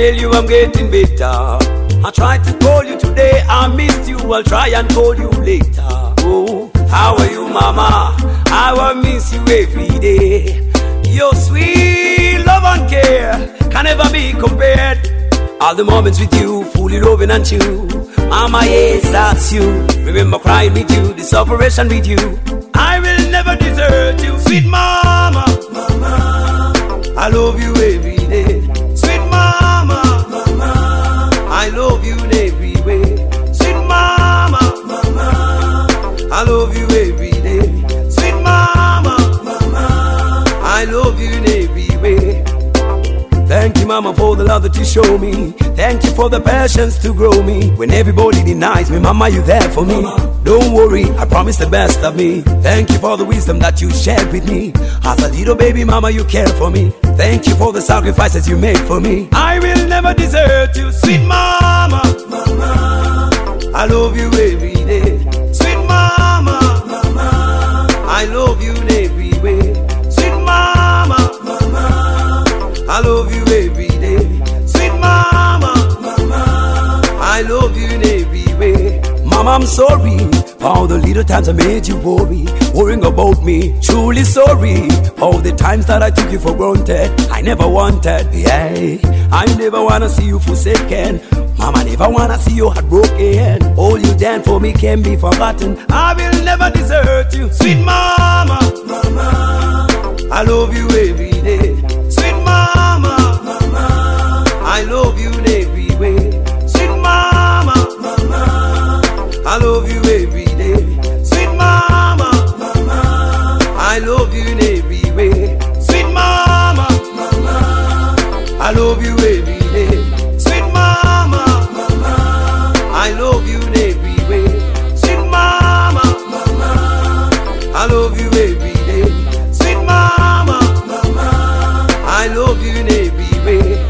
tell you I'm getting better. I tried to call you today, I missed you. I'll try and call you later. Oh, how are you, mama? I will miss you every day. Your sweet love and care can never be compared. All the moments with you, fully loving and chill. Mama, yes, that's you. Remember crying with you, the separation with you. I will never desert you, sweet mama. Mama, I love you every day. Sweet mama, mama, I love you in every way. Sweet mama, mama, I love you every day. Sweet mama, mama, I love you in every way. Thank you, mama, for the love that you show me. Thank you for the passions to grow me. When everybody denies me, mama, you there for me. Don't worry, I promise the best of me. Thank you for the wisdom that you shared with me. As a little baby, mama, you care for me. Thank you for the sacrifices you made for me. I will never desert you, sweet mama. Mama, I love you every day. Sweet mama, mama, I love you in every way. Sweet mama, mama, I love you every day. Sweet mama, mama, I love you in every way. Mama, I'm sorry for all the little times I made you worrying about me. Truly sorry for all the times that I took you for granted. I never wanted, yeah. I never wanna see you forsaken. Mama, never wanna see you heartbroken. All you done for me can be forgotten. I will never desert you, sweet mama. Mama, I love you every day. Sweet mama, mama, I love you in every way. Sweet mama, mama, I love you every day. Sweet mama, mama, I love you in every way. Sweet mama, mama, I love you every day. Sweet mama, mama, I love you in every way. Sweet mama, mama, I love you every day. Sweet mama, mama, I love you in every way.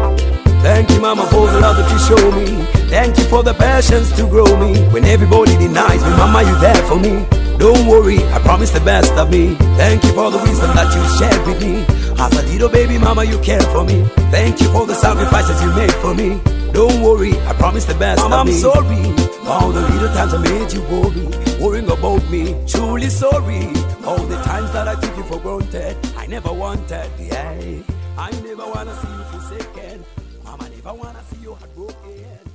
Thank you, mama, for the love that you show me. Thank you for the passions to grow me. When everybody denies me, mama, you there for me. Don't worry, I promise the best of me. Thank you for the wisdom that you shared with me. As a little baby, mama, you care for me. Thank you for the sacrifices you made for me. Don't worry, I promise the best mama, of me. I'm sorry for all the little times I made you worrying about me. Truly sorry for all the times that I took you for granted. I never wanted, yeah. I never wanna see you forsaken. Mama, never wanna see you heartbroken.